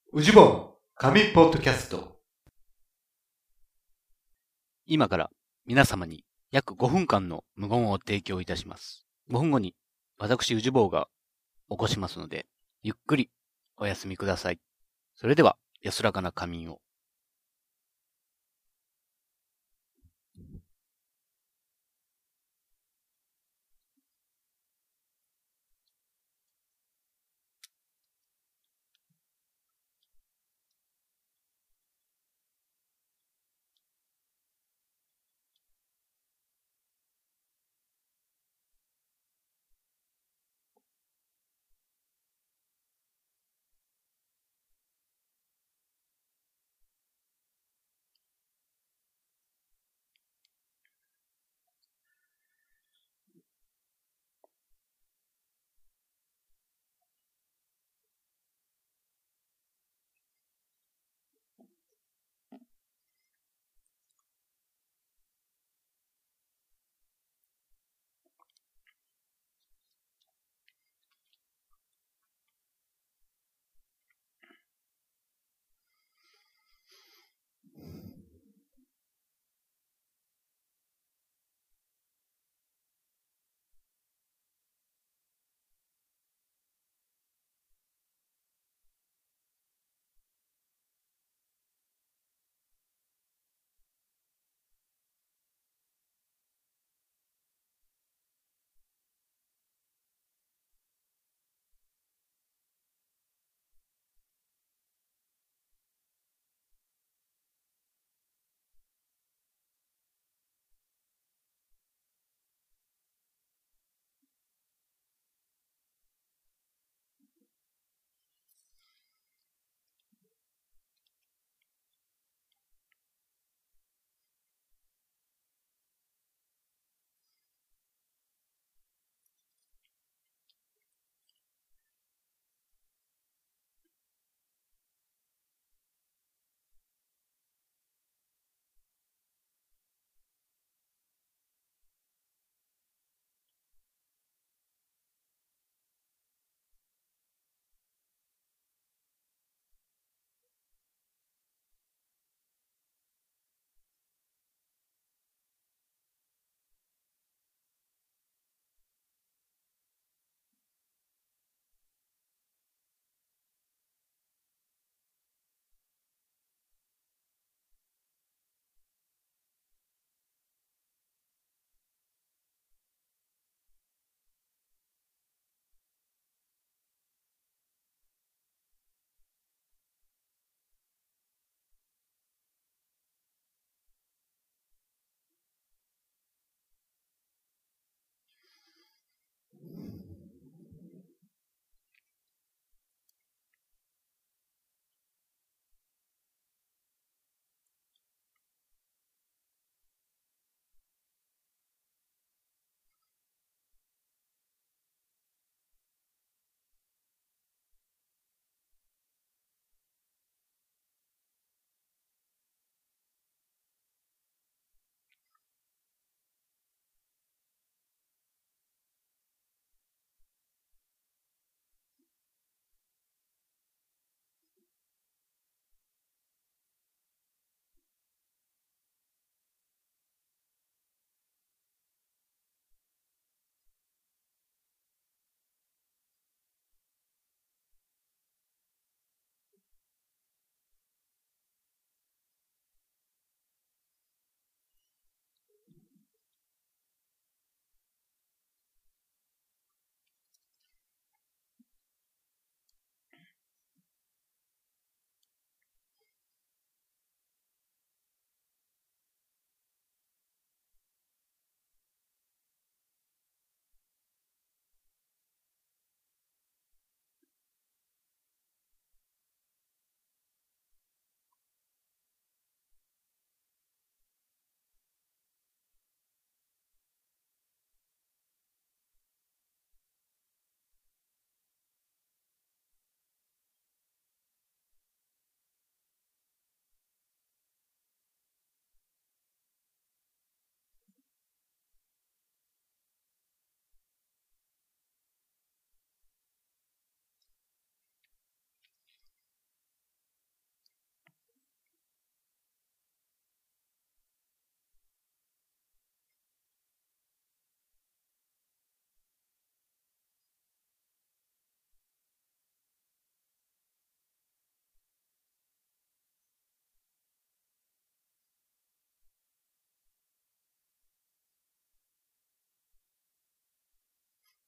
ウジボン神ポッドキャスト。 今から皆様に約5分間の無言を提供いたします。5分後に私、ウジボーが起こしますので、ゆっくりお休みください。それでは、安らかな仮眠を。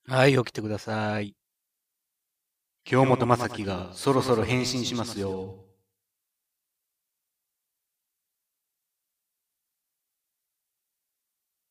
はい、起きてください。京本正樹がそろそろ変身しますよ。